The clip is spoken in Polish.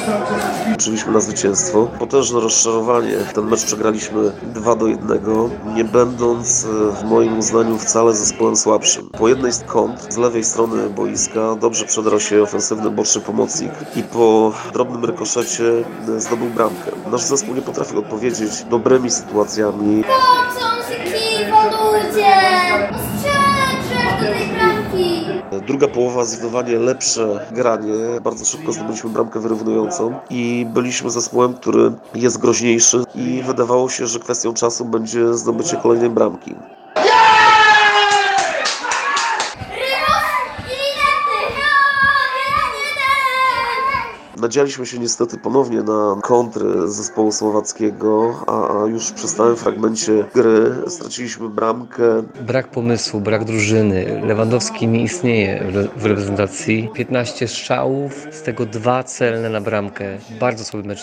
Liczyliśmy na zwycięstwo. Potężne rozczarowanie. Ten mecz przegraliśmy 2-1, nie będąc w moim uznaniu wcale zespołem słabszym. Po jednej z kontr z lewej strony boiska dobrze przedarł się ofensywny boczny pomocnik i po drobnym rykoszecie zdobył bramkę. Nasz zespół nie potrafił odpowiedzieć dobrymi sytuacjami. Co on się kiwa, ludzie? Strzelaj przecież do tej bramki! Druga połowa zdecydowanie lepsze granie. Bardzo szybko zdobyliśmy bramkę wyrównującą i byliśmy zespołem, który jest groźniejszy i wydawało się, że kwestią czasu będzie zdobycie kolejnej bramki. Nadzialiśmy się niestety ponownie na kontry zespołu słowackiego, a już przy stałym fragmencie gry straciliśmy bramkę. Brak pomysłu, brak drużyny. Lewandowski nie istnieje w reprezentacji. 15 strzałów, z tego 2 celne na bramkę. Bardzo słaby mecz